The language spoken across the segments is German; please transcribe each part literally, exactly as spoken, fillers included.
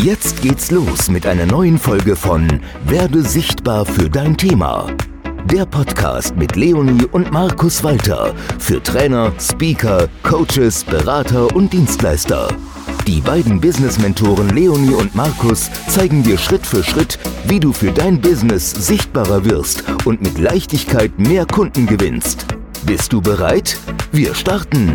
Jetzt geht's los mit einer neuen Folge von Werde sichtbar für dein Thema. Der Podcast mit Leonie und Markus Walter für Trainer, Speaker, Coaches, Berater und Dienstleister. Die beiden Business-Mentoren Leonie und Markus zeigen dir Schritt für Schritt, wie du für dein Business sichtbarer wirst und mit Leichtigkeit mehr Kunden gewinnst. Bist du bereit? Wir starten!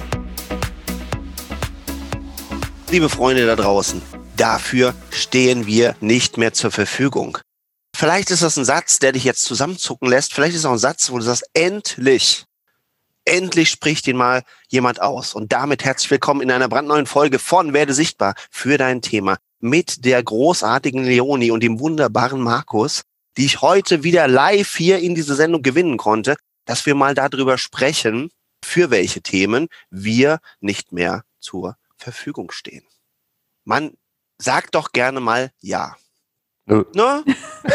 Liebe Freunde da draußen, dafür stehen wir nicht mehr zur Verfügung. Vielleicht ist das ein Satz, der dich jetzt zusammenzucken lässt. Vielleicht ist es auch ein Satz, wo du sagst, endlich, endlich spricht ihn mal jemand aus. Und damit herzlich willkommen in einer brandneuen Folge von Werde sichtbar für dein Thema mit der großartigen Leonie und dem wunderbaren Markus, die ich heute wieder live hier in diese Sendung gewinnen konnte, dass wir mal darüber sprechen, für welche Themen wir nicht mehr zur Verfügung stehen. Man sagt doch gerne mal ja. Nö. Ne?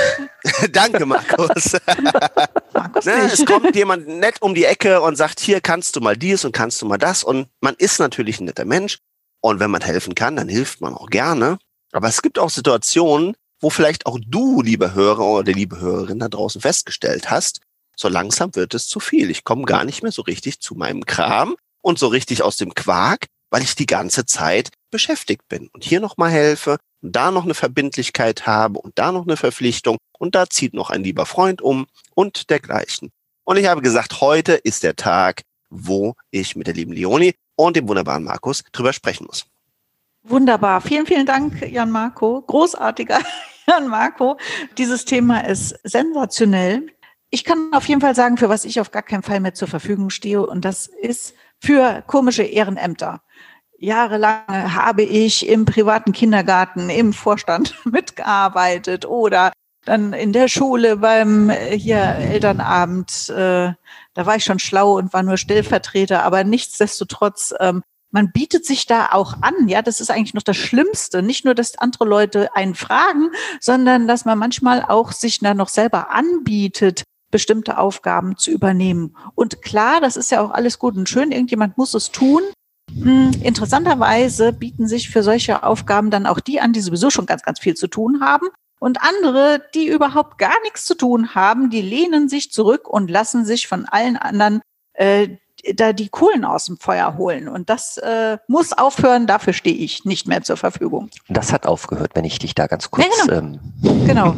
Danke, Markus. Markus ne? Es kommt jemand nett um die Ecke und sagt, hier kannst du mal dies und kannst du mal das. Und man ist natürlich ein netter Mensch. Und wenn man helfen kann, dann hilft man auch gerne. Aber es gibt auch Situationen, wo vielleicht auch du, lieber Hörer oder liebe Hörerin da draußen festgestellt hast, so langsam wird es zu viel. Ich komme gar nicht mehr so richtig zu meinem Kram und so richtig aus dem Quark, weil ich die ganze Zeit beschäftigt bin und hier nochmal helfe und da noch eine Verbindlichkeit habe und da noch eine Verpflichtung und da zieht noch ein lieber Freund um und dergleichen. Und ich habe gesagt, heute ist der Tag, wo ich mit der lieben Leonie und dem wunderbaren Markus drüber sprechen muss. Wunderbar. Vielen, vielen Dank, Jan Marco. Großartiger Jan Marco. Dieses Thema ist sensationell. Ich kann auf jeden Fall sagen, für was ich auf gar keinen Fall mehr zur Verfügung stehe, und das ist für komische Ehrenämter. Jahrelang habe ich im privaten Kindergarten, im Vorstand mitgearbeitet oder dann in der Schule beim hier Elternabend. Äh, da war ich schon schlau und war nur Stellvertreter, aber nichtsdestotrotz, ähm, man bietet sich da auch an. Ja, das ist eigentlich noch das Schlimmste. Nicht nur, dass andere Leute einen fragen, sondern dass man manchmal auch sich da noch selber anbietet, bestimmte Aufgaben zu übernehmen. Und klar, das ist ja auch alles gut und schön. Irgendjemand muss es tun. Hm, interessanterweise bieten sich für solche Aufgaben dann auch die an, die sowieso schon ganz, ganz viel zu tun haben. Und andere, die überhaupt gar nichts zu tun haben, die lehnen sich zurück und lassen sich von allen anderen äh, da die Kohlen aus dem Feuer holen. Und das äh, muss aufhören, dafür stehe ich nicht mehr zur Verfügung. Das hat aufgehört, wenn ich dich da ganz kurz... Ja, genau. Ähm genau.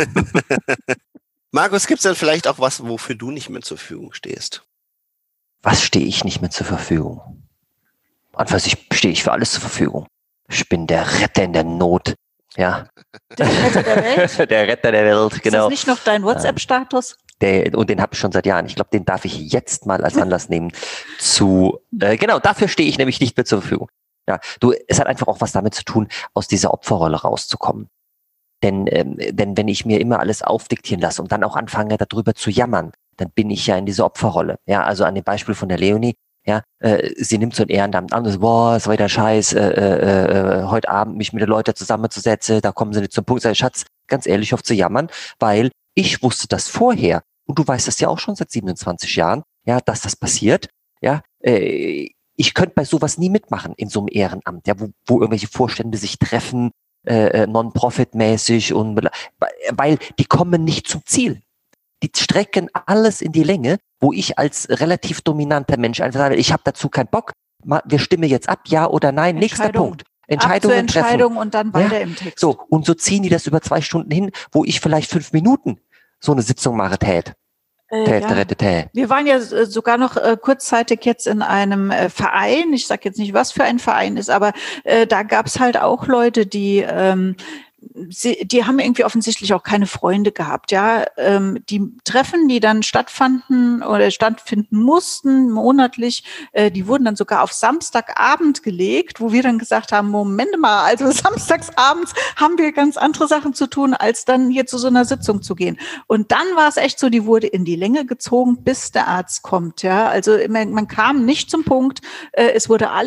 Markus, gibt es denn vielleicht auch was, wofür du nicht mehr zur Verfügung stehst? Was stehe ich nicht mehr zur Verfügung? Und für sich stehe ich für alles zur Verfügung. Ich bin der Retter in der Not. Ja. Der Retter der Welt? Der Retter der Welt, genau. Ist das nicht noch dein WhatsApp-Status? Der, und den habe ich schon seit Jahren. Ich glaube, den darf ich jetzt mal als Anlass nehmen zu, äh, genau, dafür stehe ich nämlich nicht mehr zur Verfügung. Ja, du, es hat einfach auch was damit zu tun, aus dieser Opferrolle rauszukommen. Denn, ähm, denn wenn ich mir immer alles aufdiktieren lasse und dann auch anfange, darüber zu jammern, dann bin ich ja in dieser Opferrolle. Ja, also an dem Beispiel von der Leonie, ja, äh, sie nimmt so ein Ehrenamt an und so, boah, ist wieder Scheiß, äh, äh, äh, heute Abend mich mit den Leuten zusammenzusetzen, da kommen sie nicht zum Punkt, sag ich, Schatz, ganz ehrlich, auf zu jammern, weil ich wusste das vorher, und du weißt das ja auch schon seit siebenundzwanzig Jahren, ja, dass das passiert, ja, äh, ich könnte bei sowas nie mitmachen in so einem Ehrenamt, ja, wo, wo irgendwelche Vorstände sich treffen, äh, non-profit-mäßig und, weil die kommen nicht zum Ziel. Die strecken alles in die Länge, wo ich als relativ dominanter Mensch einfach sage, ich habe dazu keinen Bock, wir stimmen jetzt ab, ja oder nein, nächster Punkt. Entscheidungen ab zur Entscheidung treffen. Und dann weiter ja? im Text. So, und so ziehen die das über zwei Stunden hin, wo ich vielleicht fünf Minuten so eine Sitzung mache, tät. Äh, tät, ja. tät, tät. Wir waren ja sogar noch äh, kurzzeitig jetzt in einem äh, Verein, ich sage jetzt nicht, was für ein Verein ist, aber äh, da gab es halt auch Leute, die ähm, Sie, die haben irgendwie offensichtlich auch keine Freunde gehabt, ja. Ähm, die Treffen, die dann stattfanden oder stattfinden mussten, monatlich, äh, die wurden dann sogar auf Samstagabend gelegt, wo wir dann gesagt haben, Moment mal, also samstagsabends haben wir ganz andere Sachen zu tun, als dann hier zu so einer Sitzung zu gehen. Und dann war es echt so, die wurde in die Länge gezogen, bis der Arzt kommt, ja. Also man, man kam nicht zum Punkt, äh, es wurde alles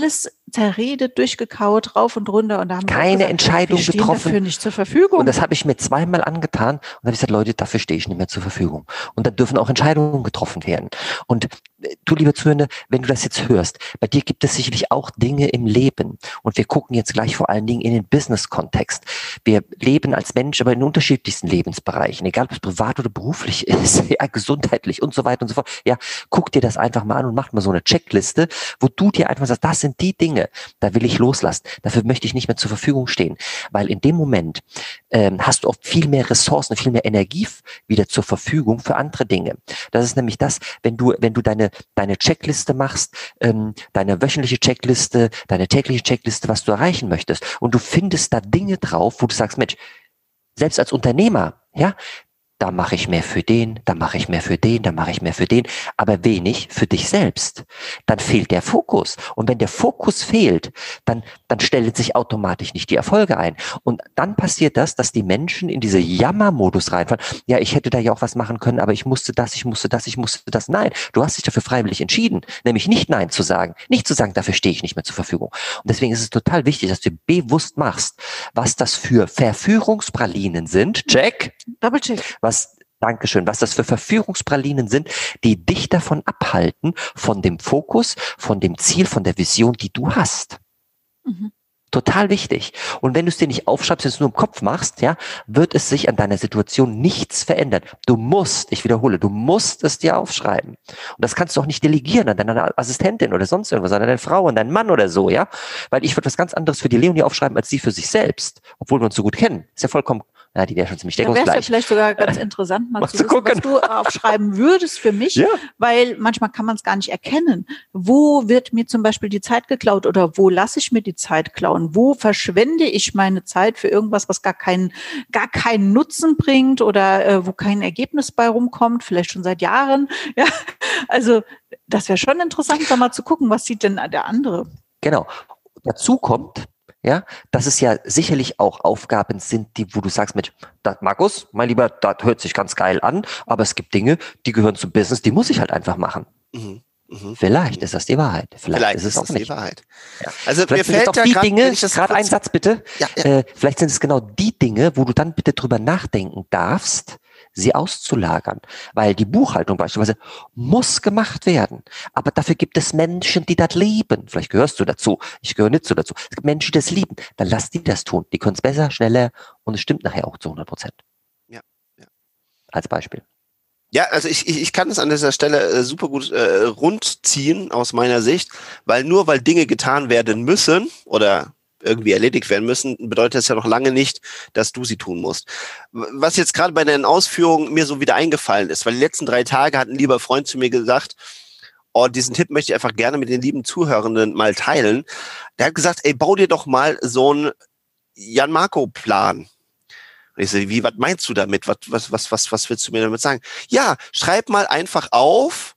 zerredet, durchgekaut, rauf und runter. Und da haben keine gesagt, Entscheidung wir stehen getroffen. dafür nicht zur Verfügung. Und das habe ich mir zweimal angetan und habe ich gesagt, Leute, dafür stehe ich nicht mehr zur Verfügung. Und dann dürfen auch Entscheidungen getroffen werden. Und du, liebe Zuhörende, wenn du das jetzt hörst, bei dir gibt es sicherlich auch Dinge im Leben. Und wir gucken jetzt gleich vor allen Dingen in den Business-Kontext. Wir leben als Mensch aber in unterschiedlichsten Lebensbereichen, egal ob es privat oder beruflich ist, ja, gesundheitlich und so weiter und so fort. Ja, guck dir das einfach mal an und mach mal so eine Checkliste, wo du dir einfach sagst, das sind die Dinge, da will ich loslassen. Dafür möchte ich nicht mehr zur Verfügung stehen. Weil in dem Moment ähm, hast du oft viel mehr Ressourcen, viel mehr Energie wieder zur Verfügung für andere Dinge. Das ist nämlich das, wenn du, wenn du deine deine Checkliste machst, ähm, deine wöchentliche Checkliste, deine tägliche Checkliste, was du erreichen möchtest. Und du findest da Dinge drauf, wo du sagst, Mensch, selbst als Unternehmer, ja, da mache ich mehr für den, da mache ich mehr für den, da mache ich mehr für den, aber wenig für dich selbst. Dann fehlt der Fokus. Und wenn der Fokus fehlt, dann, dann stellen sich automatisch nicht die Erfolge ein. Und dann passiert das, dass die Menschen in diese Jammermodus reinfallen. Ja, ich hätte da ja auch was machen können, aber ich musste das, ich musste das, ich musste das. Nein, du hast dich dafür freiwillig entschieden, nämlich nicht Nein zu sagen, nicht zu sagen, dafür stehe ich nicht mehr zur Verfügung. Und deswegen ist es total wichtig, dass du bewusst machst, was das für Verführungspralinen sind. Check. Double check. Was, Dankeschön, was das für Verführungspralinen sind, die dich davon abhalten, von dem Fokus, von dem Ziel, von der Vision, die du hast. Mhm. Total wichtig. Und wenn du es dir nicht aufschreibst, wenn du es nur im Kopf machst, ja, wird es sich an deiner Situation nichts verändern. Du musst, ich wiederhole, du musst es dir aufschreiben. Und das kannst du auch nicht delegieren an deine Assistentin oder sonst irgendwas, an deine Frau, an deinen Mann oder so, ja. Weil ich würde was ganz anderes für die Leonie aufschreiben, als sie für sich selbst. Obwohl wir uns so gut kennen. Ist ja vollkommen, ja, die wäre schon ziemlich deckungsgleich. Da wäre es ja vielleicht sogar ganz interessant, mal, mal zu wissen, gucken, was du aufschreiben würdest für mich, ja. Weil manchmal kann man es gar nicht erkennen. Wo wird mir zum Beispiel die Zeit geklaut oder wo lasse ich mir die Zeit klauen? Wo verschwende ich meine Zeit für irgendwas, was gar keinen, gar keinen Nutzen bringt oder äh, wo kein Ergebnis bei rumkommt, vielleicht schon seit Jahren. Ja, also das wäre schon interessant, da mal zu gucken, was sieht denn der andere? Genau. Dazu kommt, ja, dass es ja sicherlich auch Aufgaben sind, die, wo du sagst, Mensch, das, Markus, mein Lieber, das hört sich ganz geil an, aber es gibt Dinge, die gehören zum Business, die muss ich halt einfach machen. Mhm. Mhm. Vielleicht ist das die Wahrheit. Vielleicht, Vielleicht ist es ist auch das nicht. die Wahrheit. Ja. Also vielleicht mir fällt sind es ja auch die grad, Dinge, wenn ich das gerade kurz- ein Satz bitte, Ja, ja. Äh, vielleicht sind es genau die Dinge, wo du dann bitte drüber nachdenken darfst, sie auszulagern. Weil die Buchhaltung beispielsweise muss gemacht werden. Aber dafür gibt es Menschen, die das lieben. Vielleicht gehörst du dazu. Ich gehöre nicht so dazu. Es gibt Menschen, die das lieben. Dann lass die das tun. Die können es besser, schneller und es stimmt nachher auch zu hundert Prozent. Ja, ja. Als Beispiel. Ja, also ich, ich, ich kann es an dieser Stelle äh, super gut äh, rundziehen aus meiner Sicht, weil nur weil Dinge getan werden müssen oder irgendwie erledigt werden müssen, bedeutet das ja noch lange nicht, dass du sie tun musst. Was jetzt gerade bei deinen Ausführungen mir so wieder eingefallen ist, weil die letzten drei Tage hat ein lieber Freund zu mir gesagt, oh, diesen Tipp möchte ich einfach gerne mit den lieben Zuhörenden mal teilen. Der hat gesagt, ey, bau dir doch mal so einen Jan-Marco-Plan. Und ich so, wie, was meinst du damit? Was, was, was, was, was willst du mir damit sagen? Ja, schreib mal einfach auf,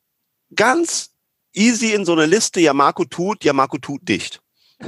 ganz easy in so eine Liste, ja, Marco tut, ja, Marco tut nicht.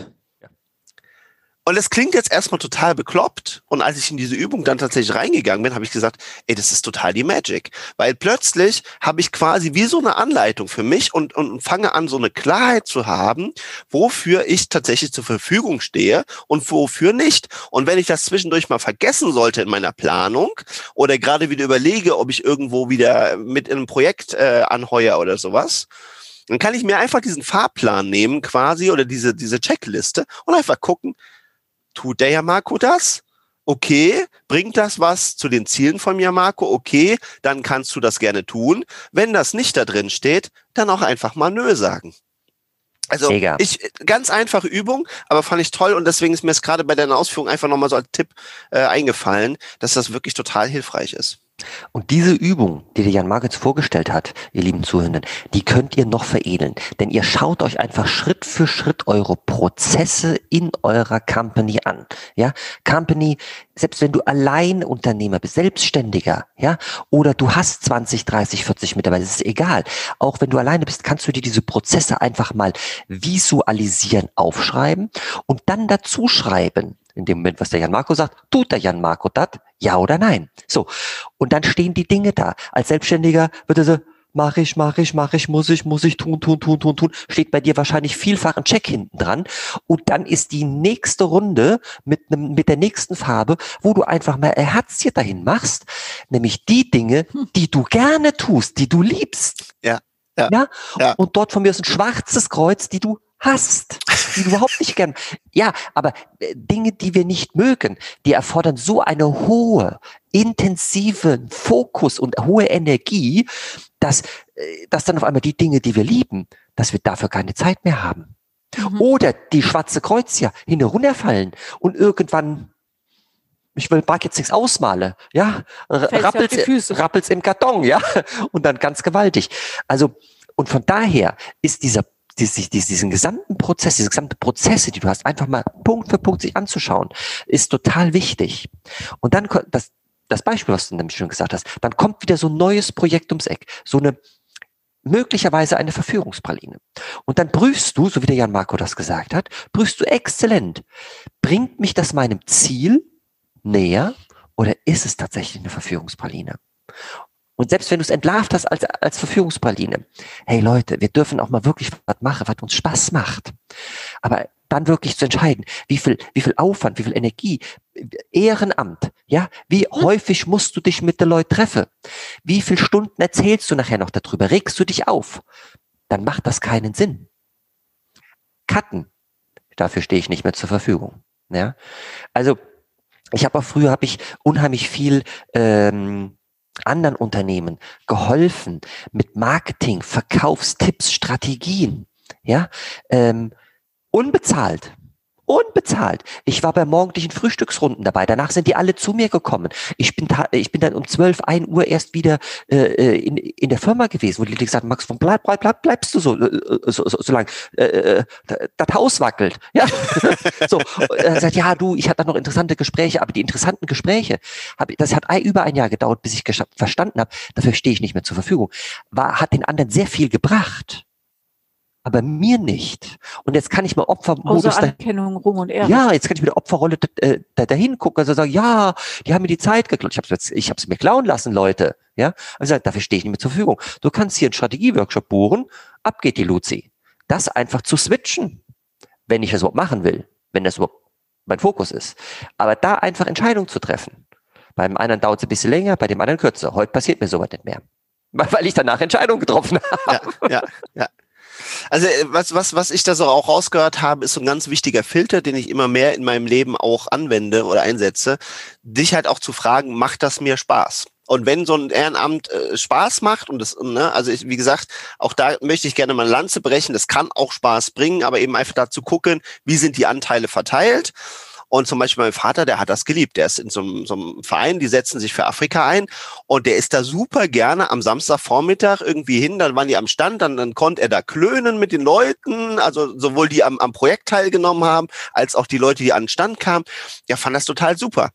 Und es klingt jetzt erstmal total bekloppt. Und als ich in diese Übung dann tatsächlich reingegangen bin, habe ich gesagt, ey, das ist total die Magic. Weil plötzlich habe ich quasi wie so eine Anleitung für mich und, und fange an, so eine Klarheit zu haben, wofür ich tatsächlich zur Verfügung stehe und wofür nicht. Und wenn ich das zwischendurch mal vergessen sollte in meiner Planung oder gerade wieder überlege, ob ich irgendwo wieder mit in einem Projekt äh, anheuere oder sowas, dann kann ich mir einfach diesen Fahrplan nehmen quasi oder diese, diese Checkliste und einfach gucken, tut der Jan-Marco das? Okay. Bringt das was zu den Zielen von Jan-Marco? Okay. Dann kannst du das gerne tun. Wenn das nicht da drin steht, dann auch einfach mal nö sagen. Also Mega. ich ganz einfache Übung, aber fand ich toll und deswegen ist mir es gerade bei deiner Ausführung einfach nochmal so als Tipp äh, eingefallen, dass das wirklich total hilfreich ist. Und diese Übung, die der Jan Marco jetzt vorgestellt hat, ihr lieben Zuhörenden, die könnt ihr noch veredeln. Denn ihr schaut euch einfach Schritt für Schritt eure Prozesse in eurer Company an. Ja, Company, selbst wenn du Alleinunternehmer bist, Selbstständiger, ja, oder du hast zwanzig, dreißig, vierzig Mitarbeiter, das ist egal. Auch wenn du alleine bist, kannst du dir diese Prozesse einfach mal visualisieren, aufschreiben und dann dazu schreiben. In dem Moment, was der Jan Marco sagt, tut der Jan Marco das? Ja oder nein? So. Und dann stehen die Dinge da. Als Selbstständiger wird er so, mach ich, mach ich, mach ich, muss ich, muss ich, tun, tun, tun, tun, tun, steht bei dir wahrscheinlich vielfach ein Check hinten dran. Und dann ist die nächste Runde mit nem, mit der nächsten Farbe, wo du einfach mal ein Herzchen dahin machst, nämlich die Dinge, die du gerne tust, die du liebst. Ja. Ja. Ja? Ja. Und dort von mir ist ein schwarzes Kreuz, die du hast, die du überhaupt nicht gern. Ja, aber äh, Dinge, die wir nicht mögen, die erfordern so eine hohe, intensive Fokus und hohe Energie, dass, äh, dass dann auf einmal die Dinge, die wir lieben, dass wir dafür keine Zeit mehr haben. Mhm. Oder die schwarze Kreuz ja hin runterfallen und irgendwann, ich will mag jetzt nichts ausmale, ja, rappelt's, rappelt's im Karton, ja, und dann ganz gewaltig. Also, und von daher ist dieser, diesen, diesen gesamten Prozess, diese gesamte Prozesse, die du hast, einfach mal Punkt für Punkt sich anzuschauen, ist total wichtig. Und dann, das, das Beispiel, was du nämlich schon gesagt hast, dann kommt wieder so ein neues Projekt ums Eck, so eine, möglicherweise eine Verführungspraline. Und dann prüfst du, so wie der Jan Marco das gesagt hat, prüfst du exzellent, bringt mich das meinem Ziel näher oder ist es tatsächlich eine Verführungspraline? Und selbst wenn du es entlarvt hast als, als Verführungspraline, hey Leute, wir dürfen auch mal wirklich was machen, was uns Spaß macht. Aber dann wirklich zu entscheiden, wie viel, wie viel Aufwand, wie viel Energie, Ehrenamt, ja, wie hm. häufig musst du dich mit den Leuten treffen? Wie viele Stunden erzählst du nachher noch darüber? Regst du dich auf? Dann macht das keinen Sinn. Cutten, dafür stehe ich nicht mehr zur Verfügung. Ja, also ich habe auch früher habe ich unheimlich viel ähm, anderen Unternehmen geholfen mit Marketing, Verkaufstipps, Strategien, ja, ähm, unbezahlt. Unbezahlt. Ich war bei morgendlichen Frühstücksrunden dabei. Danach sind die alle zu mir gekommen. Ich bin, ta- ich bin dann um zwölf, ein Uhr erst wieder äh, in, in der Firma gewesen, wo die Leute gesagt haben, Max, bleib, bleib, bleib, bleibst du so, äh, so, so, so lang? Äh, das Haus wackelt. Ja. so, er sagt, ja, du, ich hatte noch interessante Gespräche, aber die interessanten Gespräche, hab, das hat über ein Jahr gedauert, bis ich gesch- verstanden habe, dafür stehe ich nicht mehr zur Verfügung. War, hat den anderen sehr viel gebracht. Aber mir nicht. Und jetzt kann ich mal Opfermodus... Außer Anerkennung, Ruhm und Ehre. Ja, jetzt kann ich mit der Opferrolle da, da, dahin gucken. Also sagen, ja, die haben mir die Zeit geklaut. Ich habe es ich hab's mir klauen lassen, Leute. Ja, also dafür stehe ich nicht mehr zur Verfügung. Du kannst hier einen Strategieworkshop buchen. Ab geht die Luzi. Das einfach zu switchen, wenn ich das überhaupt machen will. Wenn das überhaupt mein Fokus ist. Aber da einfach Entscheidungen zu treffen. Beim einen dauert es ein bisschen länger, bei dem anderen kürzer. Heute passiert mir sowas nicht mehr. Weil ich danach Entscheidungen getroffen habe. Ja, ja, ja. Also was, was, was ich da so auch rausgehört habe, ist so ein ganz wichtiger Filter, den ich immer mehr in meinem Leben auch anwende oder einsetze, dich halt auch zu fragen, macht das mir Spaß? Und wenn so ein Ehrenamt äh, Spaß macht und das, ne, also ich, wie gesagt, auch da möchte ich gerne mal eine Lanze brechen, das kann auch Spaß bringen, aber eben einfach dazu gucken, wie sind die Anteile verteilt. Und zum Beispiel mein Vater, der hat das geliebt. Der ist in so einem, so einem Verein, die setzen sich für Afrika ein. Und der ist da super gerne am Samstagvormittag irgendwie hin. Dann waren die am Stand, dann, dann konnte er da klönen mit den Leuten. Also sowohl die am, am Projekt teilgenommen haben, als auch die Leute, die an den Stand kamen. Ja, fand das total super.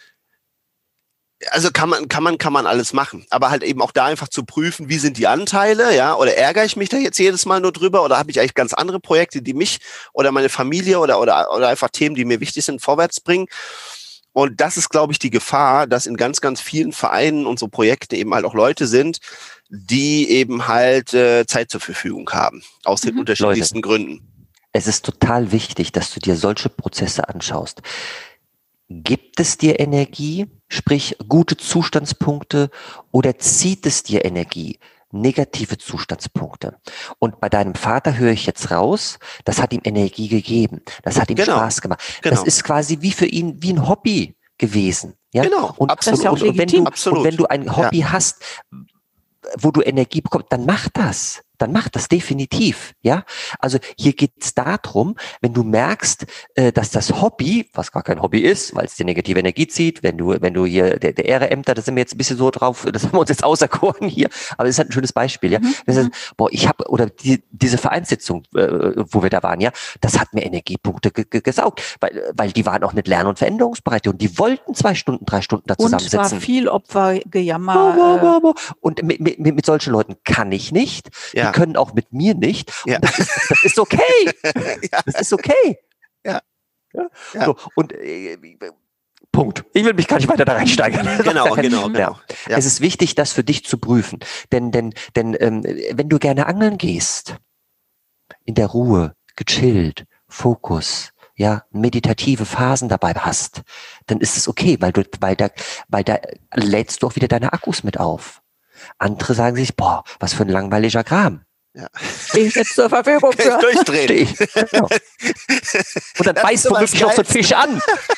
Also kann man, kann man, kann man alles machen. Aber halt eben auch da einfach zu prüfen, wie sind die Anteile, ja, oder ärgere ich mich da jetzt jedes Mal nur drüber oder habe ich eigentlich ganz andere Projekte, die mich oder meine Familie oder, oder, oder einfach Themen, die mir wichtig sind, vorwärts bringen. Und das ist, glaube ich, die Gefahr, dass in ganz, ganz vielen Vereinen und so Projekte eben halt auch Leute sind, die eben halt äh, Zeit zur Verfügung haben. Aus den mhm. unterschiedlichsten Leute, Gründen. Es ist total wichtig, dass du dir solche Prozesse anschaust. Gibt es dir Energie, sprich gute Zustandspunkte, oder zieht es dir Energie, negative Zustandspunkte? Und bei deinem Vater höre ich jetzt raus, das hat ihm Energie gegeben, das hat ihm genau. Spaß gemacht. Genau. Das ist quasi wie für ihn wie ein Hobby gewesen. Ja? Genau, und, absolut. Und, und, und, wenn du, absolut. und wenn du ein Hobby ja. hast, wo du Energie bekommst, dann mach das. Dann mach das definitiv, ja. Also hier geht es darum, wenn du merkst, äh, dass das Hobby, was gar kein Hobby ist, weil es dir negative Energie zieht, wenn du, wenn du hier der, der Ehreämter, da sind wir jetzt ein bisschen so drauf, das haben wir uns jetzt auserkoren hier, aber das ist halt ein schönes Beispiel, ja. Mhm. Das heißt, boah, ich habe oder die, diese Vereinssitzung, äh, wo wir da waren, ja, das hat mir Energiepunkte ge- ge- gesaugt, weil, weil die waren auch nicht lern- und veränderungsbereit und die wollten zwei Stunden, drei Stunden da zusammensitzen. Und es war viel Opfergejammer. Bo, bo, bo, bo. Und mit, mit, mit solchen Leuten kann ich nicht. Ja. Die können auch mit mir nicht. Ja. Das, ist, das ist okay. ja. Das ist okay. Ja. Ja. Ja. So, und äh, Punkt. Ich will mich gar nicht weiter da reinsteigern. Genau, genau, genau. Ja. Ja. Es ist wichtig, das für dich zu prüfen. Denn, denn, denn ähm, wenn du gerne angeln gehst, in der Ruhe, gechillt, Fokus, ja, meditative Phasen dabei hast, dann ist es okay, weil du, weil da, weil da lädst du auch wieder deine Akkus mit auf. Andere sagen sich, boah, was für ein langweiliger Kram. Ja. Stehe ich jetzt zur Verfügung für. Durchdrehen. Steh ich. Genau. Und dann Das beißt ist du immer wirklich das noch so einen Fisch an.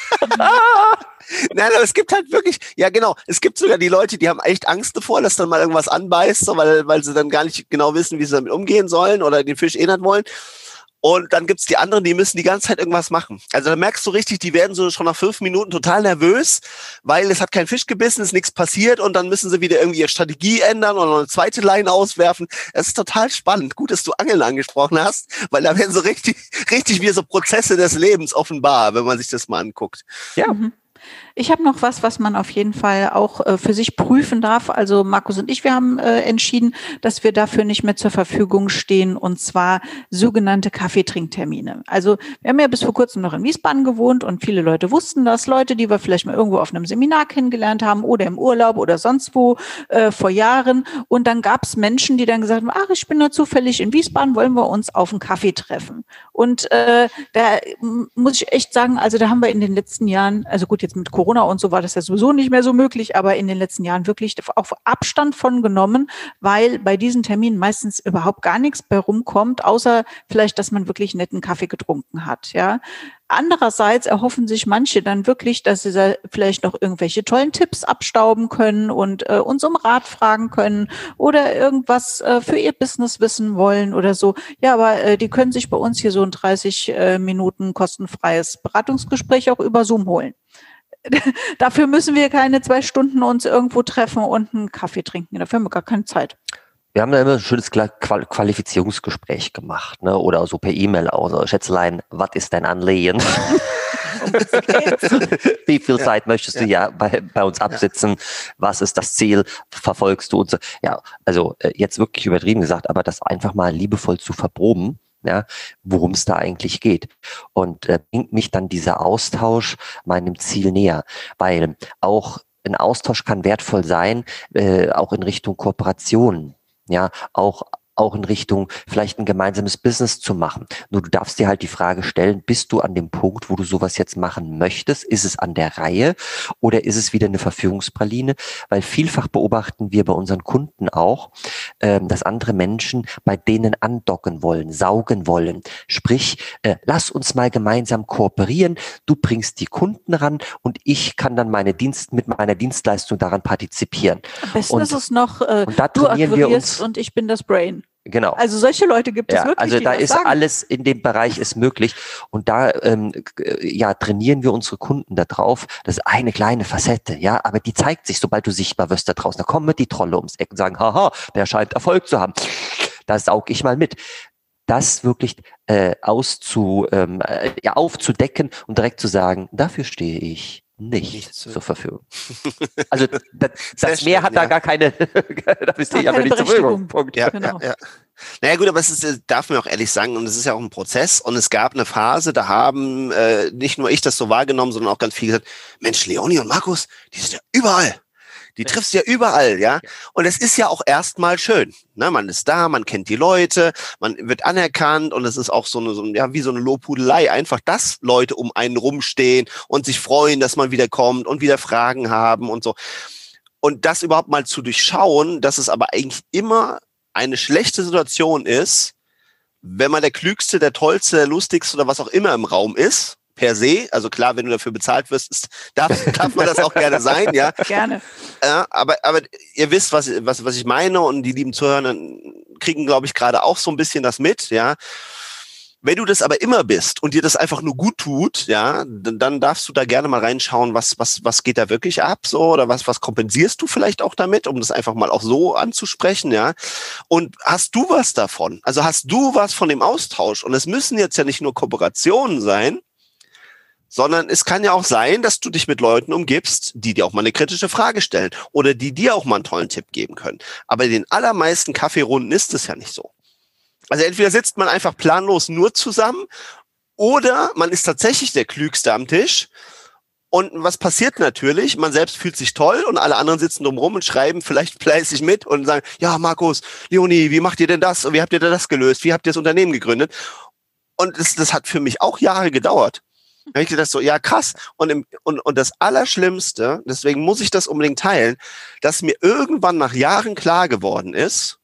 Nein, aber es gibt halt wirklich, ja genau, es gibt sogar die Leute, die haben echt Angst davor, dass dann mal irgendwas anbeißt, so, weil, weil sie dann gar nicht genau wissen, wie sie damit umgehen sollen oder den Fisch eh nicht wollen. Und dann gibt's die anderen, die müssen die ganze Zeit irgendwas machen. Also da merkst du richtig, die werden so schon nach fünf Minuten total nervös, weil es hat kein Fisch gebissen, ist nichts passiert und dann müssen sie wieder irgendwie ihre Strategie ändern oder eine zweite Line auswerfen. Es ist total spannend. Gut, dass du Angeln angesprochen hast, weil da werden so richtig, richtig wie so Prozesse des Lebens offenbar, wenn man sich das mal anguckt. Ja. Mhm. Ich habe noch was, was man auf jeden Fall auch äh, für sich prüfen darf. Also Markus und ich, wir haben äh, entschieden, dass wir dafür nicht mehr zur Verfügung stehen, und zwar sogenannte Kaffeetrinktermine. Also wir haben ja bis vor kurzem noch in Wiesbaden gewohnt und viele Leute wussten das. Leute, die wir vielleicht mal irgendwo auf einem Seminar kennengelernt haben oder im Urlaub oder sonst wo äh, vor Jahren. Und dann gab es Menschen, die dann gesagt haben, ach, ich bin da zufällig in Wiesbaden, wollen wir uns auf einen Kaffee treffen. Und äh, da muss ich echt sagen, also da haben wir in den letzten Jahren, also gut, jetzt mit Corona und so war das ja sowieso nicht mehr so möglich, aber in den letzten Jahren wirklich auch Abstand von genommen, weil bei diesen Terminen meistens überhaupt gar nichts bei rumkommt, außer vielleicht, dass man wirklich netten Kaffee getrunken hat, ja. Andererseits erhoffen sich manche dann wirklich, dass sie da vielleicht noch irgendwelche tollen Tipps abstauben können und äh, uns um Rat fragen können oder irgendwas äh, für ihr Business wissen wollen oder so. Ja, aber äh, die können sich bei uns hier so ein dreißig äh, Minuten kostenfreies Beratungsgespräch auch über Zoom holen. Dafür müssen wir keine zwei Stunden uns irgendwo treffen und einen Kaffee trinken. Dafür haben wir gar keine Zeit. Wir haben da immer ein schönes Qual- Qualifizierungsgespräch gemacht, ne? Oder so per E-Mail aus. Also, Schätzlein, was ist dein Anliegen? Wie viel Ja. Zeit möchtest du ja, ja bei, bei uns absitzen? Ja. Was ist das Ziel? Verfolgst du und so? Ja, also äh, jetzt wirklich übertrieben gesagt, aber das einfach mal liebevoll zu verproben, ja, worum es da eigentlich geht. Und äh, bringt mich dann dieser Austausch meinem Ziel näher, weil auch ein Austausch kann wertvoll sein, äh, auch in Richtung Kooperation. Ja, auch, auch in Richtung vielleicht ein gemeinsames Business zu machen. Nur du darfst dir halt die Frage stellen, bist du an dem Punkt, wo du sowas jetzt machen möchtest? Ist es an der Reihe oder ist es wieder eine Verführungspraline? Weil vielfach beobachten wir bei unseren Kunden auch, ähm, dass andere Menschen bei denen andocken wollen, saugen wollen. Sprich, äh, lass uns mal gemeinsam kooperieren. Du bringst die Kunden ran und ich kann dann meine Dienst, mit meiner Dienstleistung daran partizipieren. Am besten und, ist es noch, äh, und da du trainieren wir uns und ich bin das Brain. Genau. Also solche Leute gibt es ja, wirklich. Also die da das ist sagen. alles in dem Bereich ist möglich und da ähm, ja trainieren wir unsere Kunden da drauf. Das ist eine kleine Facette, ja, aber die zeigt sich, sobald du sichtbar wirst da draußen. Da kommen die Trolle ums Eck und sagen, haha, der scheint Erfolg zu haben. Da saug ich mal mit. Das wirklich äh, auszu, ähm, äh, ja, aufzudecken und direkt zu sagen, dafür stehe ich nicht, nicht zur Verfügung. Also das, das schön, Meer hat ja. da gar keine, da bist du ja nicht zur Verfügung. Punkt. Ja, genau. ja, ja. Naja gut, aber es ist, darf man auch ehrlich sagen, und es ist ja auch ein Prozess und es gab eine Phase, da haben äh, nicht nur ich das so wahrgenommen, sondern auch ganz viele gesagt, Mensch, Leonie und Markus, die sind ja überall. Die triffst du ja überall, ja. Und es ist ja auch erstmal schön. Ne? Man ist da, man kennt die Leute, man wird anerkannt und es ist auch so eine, so ein, ja, wie so eine Lobhudelei. Einfach, dass Leute um einen rumstehen und sich freuen, dass man wieder kommt und wieder Fragen haben und so. Und das überhaupt mal zu durchschauen, dass es aber eigentlich immer eine schlechte Situation ist, wenn man der Klügste, der Tollste, der Lustigste oder was auch immer im Raum ist, per se, also klar, wenn du dafür bezahlt wirst, ist, darf, darf man das auch gerne sein, ja. Gerne. Ja, aber, aber ihr wisst, was, was, was ich meine und die lieben Zuhörer kriegen, glaube ich, gerade auch so ein bisschen das mit, ja. Wenn du das aber immer bist und dir das einfach nur gut tut, ja, dann, dann darfst du da gerne mal reinschauen, was, was, was geht da wirklich ab, so, oder was, was kompensierst du vielleicht auch damit, um das einfach mal auch so anzusprechen, ja. Und hast du was davon? Also hast du was von dem Austausch? Und es müssen jetzt ja nicht nur Kooperationen sein, sondern es kann ja auch sein, dass du dich mit Leuten umgibst, die dir auch mal eine kritische Frage stellen oder die dir auch mal einen tollen Tipp geben können. Aber in den allermeisten Kaffeerunden ist es ja nicht so. Also entweder sitzt man einfach planlos nur zusammen oder man ist tatsächlich der Klügste am Tisch Und was passiert natürlich? Man selbst fühlt sich toll und alle anderen sitzen drumherum und schreiben vielleicht fleißig mit und sagen, ja, Markus, Leonie, wie macht ihr denn das? Und wie habt ihr denn das gelöst? Wie habt ihr das Unternehmen gegründet? Und das, das hat für mich auch Jahre gedauert. Da habe ich gedacht so, ja krass. Und, im, und, und das Allerschlimmste, deswegen muss ich das unbedingt teilen, dass mir irgendwann nach Jahren klar geworden ist,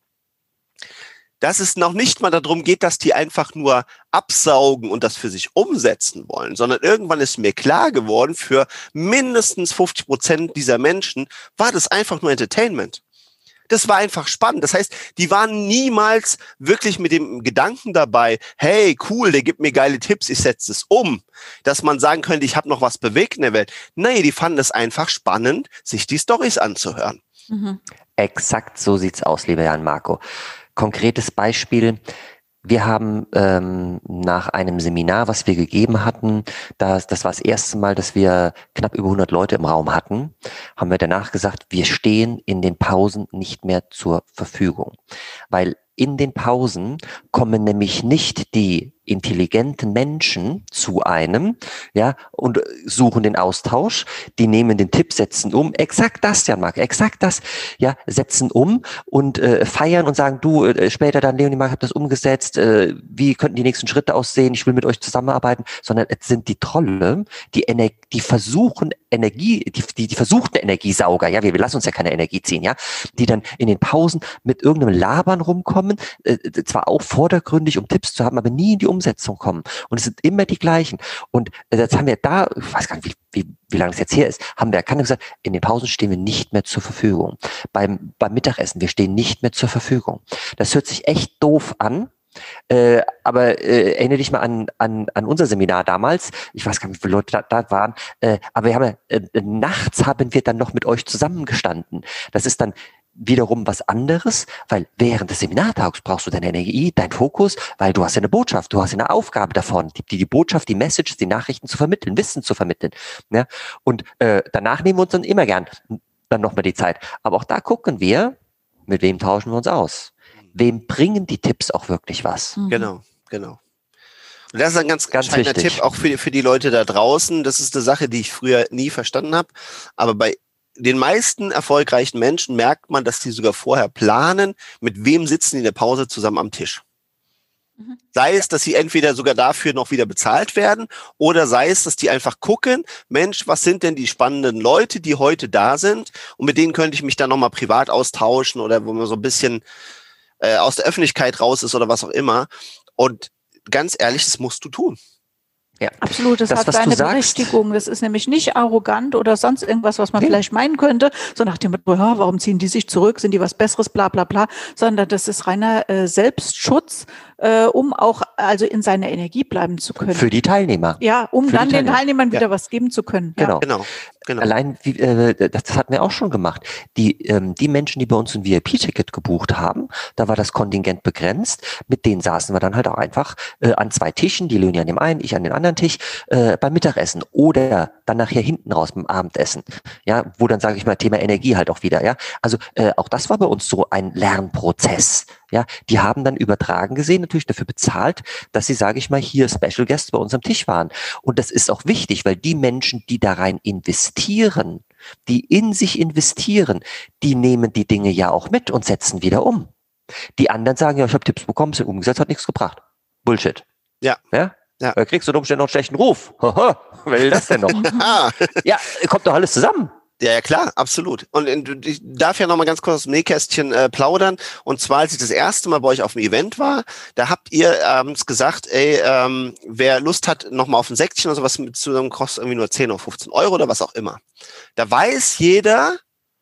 dass es noch nicht mal darum geht, dass die einfach nur absaugen und das für sich umsetzen wollen, sondern irgendwann ist mir klar geworden, für mindestens fünfzig Prozent dieser Menschen war das einfach nur Entertainment. Das war einfach spannend. Das heißt, die waren niemals wirklich mit dem Gedanken dabei, hey, cool, der gibt mir geile Tipps, ich setze es um. Dass man sagen könnte, ich habe noch was bewegt in der Welt. Nee, die fanden es einfach spannend, sich die Storys anzuhören. Mhm. Exakt so sieht's aus, lieber Jan Marco. Konkretes Beispiel. Wir haben ähm, nach einem Seminar, was wir gegeben hatten, das, das war das erste Mal, dass wir knapp über hundert Leute im Raum hatten, haben wir danach gesagt, wir stehen in den Pausen nicht mehr zur Verfügung. Weil in den Pausen kommen nämlich nicht die intelligenten Menschen zu einem, ja, und suchen den Austausch, die nehmen den Tipp, setzen um, exakt das, Jan Marc, exakt das, ja, setzen um und äh, feiern und sagen, du, äh, später dann, Leonie, Marc, hab das umgesetzt, äh, wie könnten die nächsten Schritte aussehen, ich will mit euch zusammenarbeiten, sondern es sind die Trolle, die Ener- die versuchen, Energie, die, die, die versuchten Energiesauger, ja, wir, wir lassen uns ja keine Energie ziehen, ja, die dann in den Pausen mit irgendeinem Labern rumkommen, äh, zwar auch vordergründig, um Tipps zu haben, aber nie in die Umsetzung kommen. Und es sind immer die gleichen. Und äh, jetzt haben wir da, ich weiß gar nicht, wie, wie, wie lange es jetzt her ist, haben wir erkannt und gesagt, in den Pausen stehen wir nicht mehr zur Verfügung. Beim, beim Mittagessen, wir stehen nicht mehr zur Verfügung. Das hört sich echt doof an. Äh, aber äh, erinnere dich mal an, an, an unser Seminar damals. Ich weiß gar nicht, wie viele Leute da, da waren. Äh, aber wir haben ja, äh, nachts haben wir dann noch mit euch zusammengestanden. Das ist dann wiederum was anderes, weil während des Seminartags brauchst du deine Energie, deinen Fokus, weil du hast ja eine Botschaft, du hast ja eine Aufgabe davon, die, die Botschaft, die Messages, die Nachrichten zu vermitteln, Wissen zu vermitteln. Ja? Und äh, danach nehmen wir uns dann immer gern dann nochmal die Zeit. Aber auch da gucken wir, mit wem tauschen wir uns aus. Wem bringen die Tipps auch wirklich was? Mhm. Genau, genau. Und das ist ein ganz, Ganz entscheidender wichtig. Tipp, auch für die, für die Leute da draußen. Das ist eine Sache, die ich früher nie verstanden habe. Aber bei den meisten erfolgreichen Menschen merkt man, dass die sogar vorher planen, mit wem sitzen die in der Pause zusammen am Tisch. Mhm. Sei es, dass sie entweder sogar dafür noch wieder bezahlt werden oder sei es, dass die einfach gucken, Mensch, was sind denn die spannenden Leute, die heute da sind und mit denen könnte ich mich dann nochmal privat austauschen oder wo man so ein bisschen äh, aus der Öffentlichkeit raus ist oder was auch immer. Und ganz ehrlich, das musst du tun. Ja. Absolut, das, Das, hat was du seine sagst. Berechtigung. Das ist nämlich nicht arrogant oder sonst irgendwas, was man Nee. vielleicht meinen könnte, so nach dem Motto, ja, warum ziehen die sich zurück, sind die was Besseres, bla bla bla, sondern das ist reiner äh, Selbstschutz, äh, um auch also in seiner Energie bleiben zu können. Für die Teilnehmer. ja, um für die dann den Teilnehmer. Teilnehmern wieder Ja. was geben zu können. Genau. Genau, genau. Allein, wie, äh, das, das hatten wir auch schon gemacht. Die, ähm, die Menschen, die bei uns ein V I P-Ticket gebucht haben, da war das Kontingent begrenzt. Mit denen saßen wir dann halt auch einfach äh, an zwei Tischen, die Leonie an dem einen, ich an den anderen Tisch, äh, beim Mittagessen oder dann nachher hinten raus beim Abendessen. Ja, wo dann, sage ich mal, Thema Energie halt auch wieder. Ja, also äh, auch das war bei uns so ein Lernprozess. Ja, die haben dann übertragen gesehen, natürlich dafür bezahlt, dass sie, sage ich mal, hier Special Guests bei uns am Tisch waren. Und das ist auch wichtig, weil die Menschen, die da rein investieren, die in sich investieren, die nehmen die Dinge ja auch mit und setzen wieder um. Die anderen sagen, ja, ich habe Tipps bekommen, sind umgesetzt, hat nichts gebracht. Bullshit. Ja. Ja? Ja. Da kriegst du unter Umständen noch einen schlechten Ruf. Haha, wer will das denn noch? Ah, Ja, kommt doch alles zusammen. ja, ja, klar, absolut. Und äh, ich darf ja noch mal ganz kurz aus dem Nähkästchen äh, plaudern. Und zwar, als ich das erste Mal bei euch auf dem Event war, da habt ihr abends gesagt, ey, ähm, wer Lust hat, noch mal auf ein Säckchen oder sowas mit zusammen, kostet irgendwie nur zehn oder fünfzehn Euro oder was auch immer. Da weiß jeder,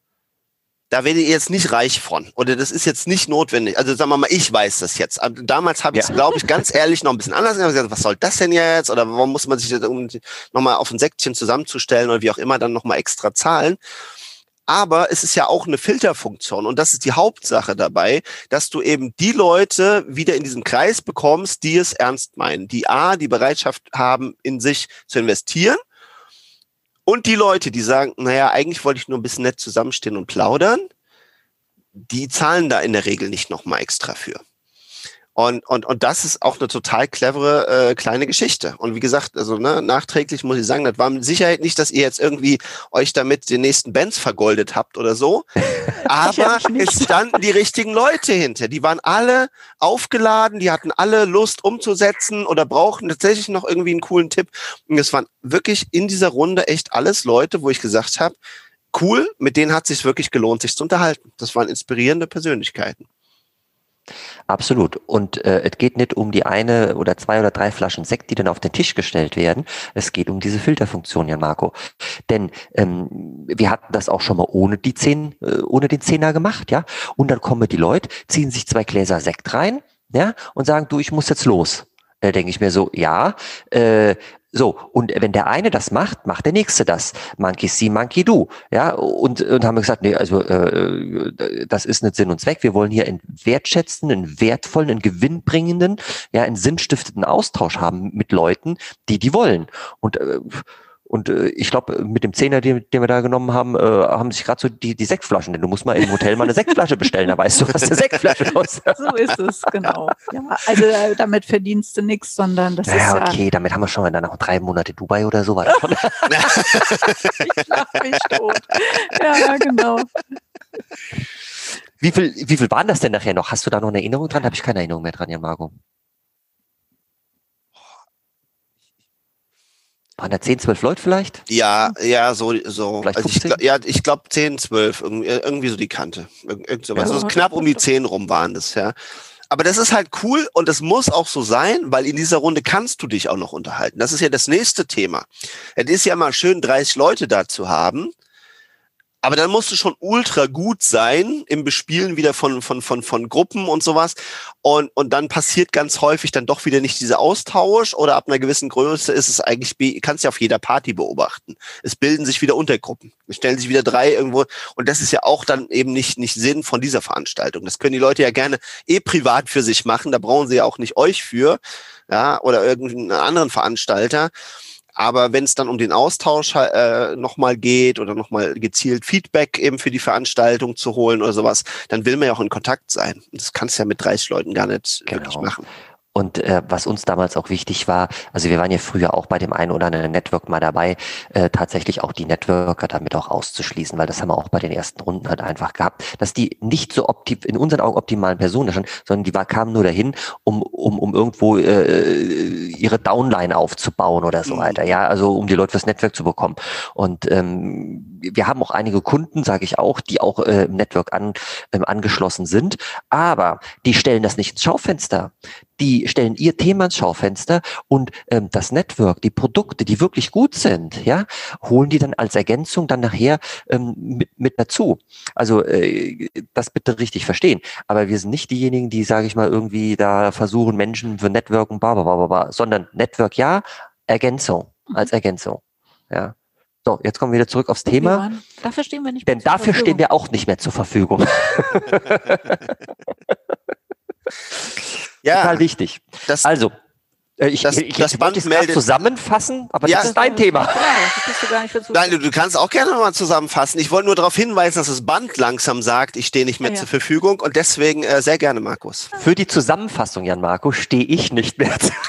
da werdet ihr jetzt nicht reich von. Oder das ist jetzt nicht notwendig. Also sagen wir mal, ich weiß das jetzt. Aber damals habe ich es, Ja. glaube ich, ganz ehrlich noch ein bisschen anders gemacht. Ich habe gesagt, was soll das denn jetzt? Oder warum muss man sich das, um nochmal auf ein Säckchen zusammenzustellen oder wie auch immer, dann nochmal extra zahlen? Aber es ist ja auch eine Filterfunktion. Und das ist die Hauptsache dabei, dass du eben die Leute wieder in diesen Kreis bekommst, die es ernst meinen. Die A, die Bereitschaft haben, in sich zu investieren. Und die Leute, die sagen, naja, eigentlich wollte ich nur ein bisschen nett zusammenstehen und plaudern, die zahlen da in der Regel nicht nochmal extra für. Und, und, und das ist auch eine total clevere äh, kleine Geschichte. Und wie gesagt, also ne, nachträglich muss ich sagen, das war mit Sicherheit nicht, dass ihr jetzt irgendwie euch damit den nächsten Benz vergoldet habt oder so. Aber es standen die richtigen Leute hinter. Die waren alle aufgeladen, die hatten alle Lust umzusetzen oder brauchten tatsächlich noch irgendwie einen coolen Tipp. Und es waren wirklich in dieser Runde echt alles Leute, wo ich gesagt habe, cool, mit denen hat es sich wirklich gelohnt, sich zu unterhalten. Das waren inspirierende Persönlichkeiten. Absolut. Und äh, es geht nicht um die eine oder zwei oder drei Flaschen Sekt, die dann auf den Tisch gestellt werden. Es geht um diese Filterfunktion, Jan Marco. Denn ähm, wir hatten das auch schon mal ohne die zehn, äh, ohne den Zehner gemacht, ja. Und dann kommen die Leute, ziehen sich zwei Gläser Sekt rein, ja, und sagen, du, ich muss jetzt los. Da denke ich mir so, ja, äh, so, und wenn der eine das macht, macht der nächste das. Monkey see, monkey do. Ja, und, und haben wir gesagt, nee, also äh, das ist nicht Sinn und Zweck. Wir wollen hier einen wertschätzenden, einen wertvollen, einen gewinnbringenden, ja, einen sinnstiftenden Austausch haben mit Leuten, die die wollen. Und äh, Und äh, ich glaube, mit dem Zehner, den, den wir da genommen haben, äh, haben sich gerade so die, die Sektflaschen, denn du musst mal im Hotel mal eine Sektflasche bestellen, da weißt du, was eine Sektflasche kostet. So ist es, genau. Ja, also äh, damit verdienst du nichts, sondern das ja, ist ja... okay, damit haben wir schon dann noch drei Monate Dubai oder so. War schon. Ich lach mich tot. Ja, genau. Wie viel, wie viel waren das denn nachher noch? Hast du da noch eine Erinnerung dran? Da habe ich keine Erinnerung mehr dran, Jan Marco. Waren da zehn, zwölf Leute vielleicht? Ja, ja, so, so. Vielleicht Also ich, fünfzehn? glaub- ja, ich glaube zehn, zwölf, irgendwie, irgendwie so die Kante. Irgend, irgend sowas. Ja. Also knapp um die zehn rum waren das, ja. Aber das ist halt cool und das muss auch so sein, weil in dieser Runde kannst du dich auch noch unterhalten. Das ist ja das nächste Thema. Es ist ja mal schön, dreißig Leute da zu haben. Aber dann musst du schon ultra gut sein im Bespielen wieder von, von, von, von Gruppen und sowas. Und, und dann passiert ganz häufig dann doch wieder nicht dieser Austausch oder ab einer gewissen Größe ist es eigentlich, be- kannst du ja auf jeder Party beobachten. Es bilden sich wieder Untergruppen. Es stellen sich wieder drei irgendwo. Und das ist ja auch dann eben nicht, nicht Sinn von dieser Veranstaltung. Das können die Leute ja gerne eh privat für sich machen. Da brauchen sie ja auch nicht euch für, ja, oder irgendeinen anderen Veranstalter. Aber wenn es dann um den Austausch äh, nochmal geht oder nochmal gezielt Feedback eben für die Veranstaltung zu holen oder sowas, dann will man ja auch in Kontakt sein. Und das kannst du ja mit dreißig Leuten gar nicht Genau. wirklich machen. Und äh, was uns damals auch wichtig war, also wir waren ja früher auch bei dem einen oder anderen Network mal dabei, äh, tatsächlich auch die Networker damit auch auszuschließen, weil das haben wir auch bei den ersten Runden halt einfach gehabt, dass die nicht so optim, in unseren Augen optimalen Personen standen, sondern die war, kamen nur dahin, um um um irgendwo äh, ihre Downline aufzubauen oder so Mhm. weiter, ja, also um die Leute fürs Netzwerk zu bekommen. Und ähm, wir haben auch einige Kunden, sage ich auch, die auch äh, im Network an, ähm, angeschlossen sind, aber die stellen das nicht ins Schaufenster. Die stellen ihr Thema ins Schaufenster und ähm, das Network, die Produkte, die wirklich gut sind, ja, holen die dann als Ergänzung dann nachher ähm, mit, mit dazu. Also äh, das bitte richtig verstehen. Aber wir sind nicht diejenigen, die, sage ich mal, irgendwie da versuchen, Menschen für Networken, bla, bla, bla, bla, sondern Network ja, Ergänzung, als Ergänzung. Ja. So, jetzt kommen wir wieder zurück aufs Wir Thema, waren, dafür stehen wir nicht mehr denn zur dafür Verfügung. stehen wir auch nicht mehr zur Verfügung. Ja, Total wichtig. das, Also, äh, ich, Das- ich, ich das wollte Band es gerade meldet- zusammenfassen, aber Ja. das ist dein Thema. Genau, das bist du gar nicht für nein, du, du kannst auch gerne mal zusammenfassen. Ich wollte nur darauf hinweisen, dass das Band langsam sagt, ich stehe nicht mehr Ja, ja. zur Verfügung und deswegen äh, sehr gerne, Markus. Für die Zusammenfassung, Jan Marco, stehe ich nicht mehr. zu-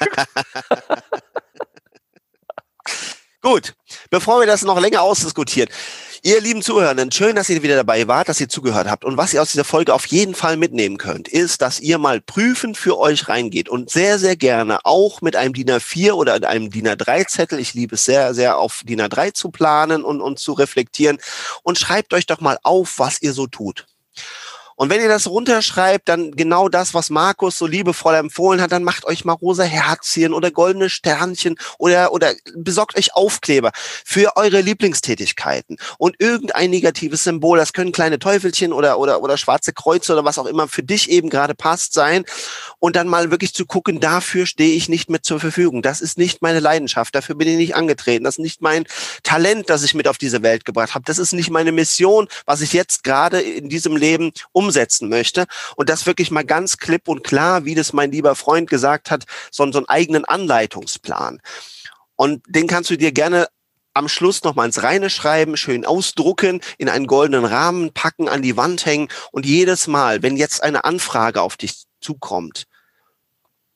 Gut, bevor wir das noch länger ausdiskutieren. Ihr lieben Zuhörenden, schön, dass ihr wieder dabei wart, dass ihr zugehört habt. Und was ihr aus dieser Folge auf jeden Fall mitnehmen könnt, ist, dass ihr mal prüfend für euch reingeht und sehr, sehr gerne auch mit einem D I N A vier oder einem D I N A drei Zettel, ich liebe es sehr, sehr auf D I N A drei zu planen und, und zu reflektieren und schreibt euch doch mal auf, was ihr so tut. Und wenn ihr das runterschreibt, dann genau das, was Markus so liebevoll empfohlen hat, dann macht euch mal rosa Herzchen oder goldene Sternchen oder, oder besorgt euch Aufkleber für eure Lieblingstätigkeiten und irgendein negatives Symbol. Das können kleine Teufelchen oder, oder, oder schwarze Kreuze oder was auch immer für dich eben gerade passt sein. Und dann mal wirklich zu gucken, dafür stehe ich nicht mit zur Verfügung. Das ist nicht meine Leidenschaft. Dafür bin ich nicht angetreten. Das ist nicht mein Talent, das ich mit auf diese Welt gebracht habe. Das ist nicht meine Mission, was ich jetzt gerade in diesem Leben umsetzen möchte. Und das wirklich mal ganz klipp und klar, wie das mein lieber Freund gesagt hat, so, so einen eigenen Anleitungsplan. Und den kannst du dir gerne am Schluss noch mal ins Reine schreiben, schön ausdrucken, in einen goldenen Rahmen packen, an die Wand hängen und jedes Mal, wenn jetzt eine Anfrage auf dich zukommt,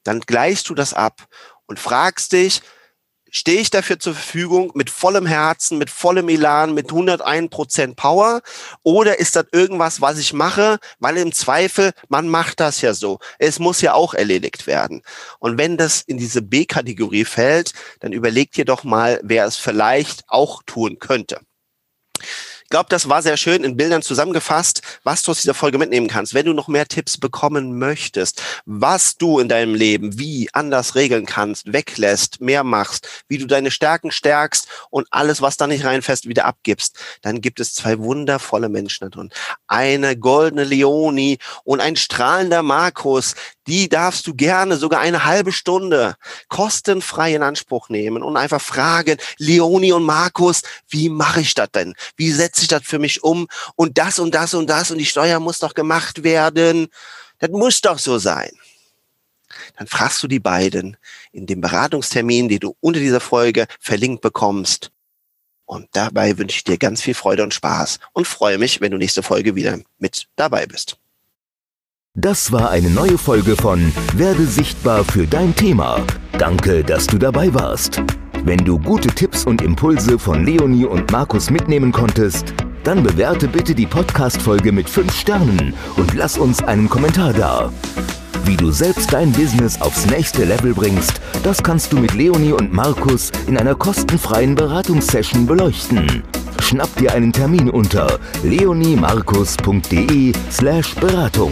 dann gleichst du das ab und fragst dich, stehe ich dafür zur Verfügung mit vollem Herzen, mit vollem Elan, mit hunderteins Prozent Power? Oder ist das irgendwas, was ich mache? Weil im Zweifel, man macht das ja so. Es muss ja auch erledigt werden. Und wenn das in diese B-Kategorie fällt, dann überleg dir doch mal, wer es vielleicht auch tun könnte. Ich glaube, das war sehr schön in Bildern zusammengefasst, was du aus dieser Folge mitnehmen kannst. Wenn du noch mehr Tipps bekommen möchtest, was du in deinem Leben wie anders regeln kannst, weglässt, mehr machst, wie du deine Stärken stärkst und alles, was da nicht reinfällt, wieder abgibst, dann gibt es zwei wundervolle Menschen da drin. Eine goldene Leonie und ein strahlender Markus. Die darfst du gerne sogar eine halbe Stunde kostenfrei in Anspruch nehmen und einfach fragen, Leonie und Markus, wie mache ich das denn? Wie setze ich das für mich um? Und das und das und das und die Steuer muss doch gemacht werden. Das muss doch so sein. Dann fragst du die beiden in dem Beratungstermin, den du unter dieser Folge verlinkt bekommst. Und dabei wünsche ich dir ganz viel Freude und Spaß und freue mich, wenn du nächste Folge wieder mit dabei bist. Das war eine neue Folge von Werde sichtbar für dein Thema. Danke, dass du dabei warst. Wenn du gute Tipps und Impulse von Leonie und Markus mitnehmen konntest, dann bewerte bitte die Podcast-Folge mit fünf Sternen und lass uns einen Kommentar da. Wie du selbst dein Business aufs nächste Level bringst, das kannst du mit Leonie und Markus in einer kostenfreien Beratungssession beleuchten. Schnapp dir einen Termin unter leoniemarkus punkt de slash Beratung.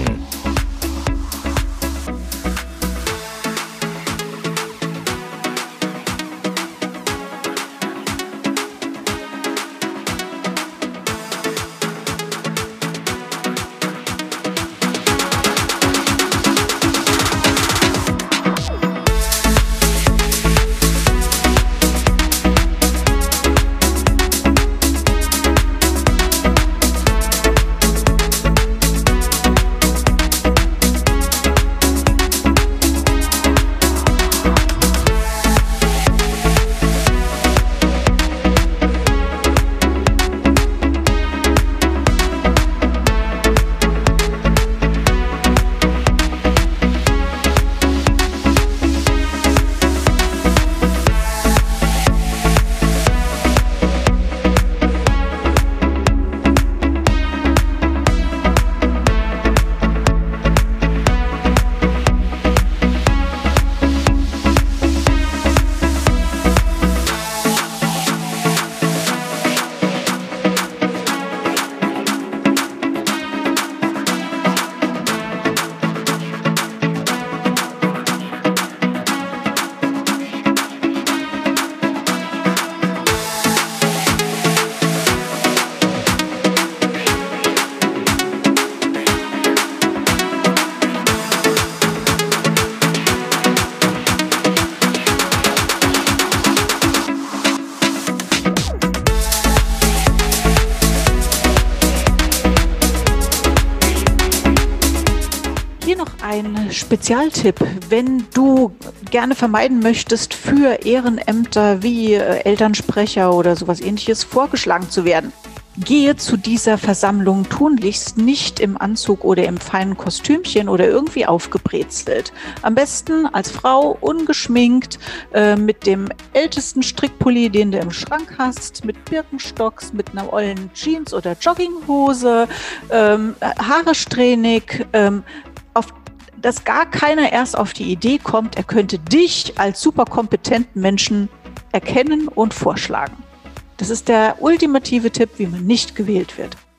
Ein Spezialtipp, wenn du gerne vermeiden möchtest, für Ehrenämter wie Elternsprecher oder sowas Ähnliches vorgeschlagen zu werden. Gehe zu dieser Versammlung tunlichst nicht im Anzug oder im feinen Kostümchen oder irgendwie aufgebrezelt. Am besten als Frau ungeschminkt, äh, mit dem ältesten Strickpulli, den du im Schrank hast, mit Birkenstocks, mit einer ollen Jeans oder Jogginghose, ähm, Haare strähnig, ähm, auf dass gar keiner erst auf die Idee kommt, er könnte dich als super kompetenten Menschen erkennen und vorschlagen. Das ist der ultimative Tipp, wie man nicht gewählt wird.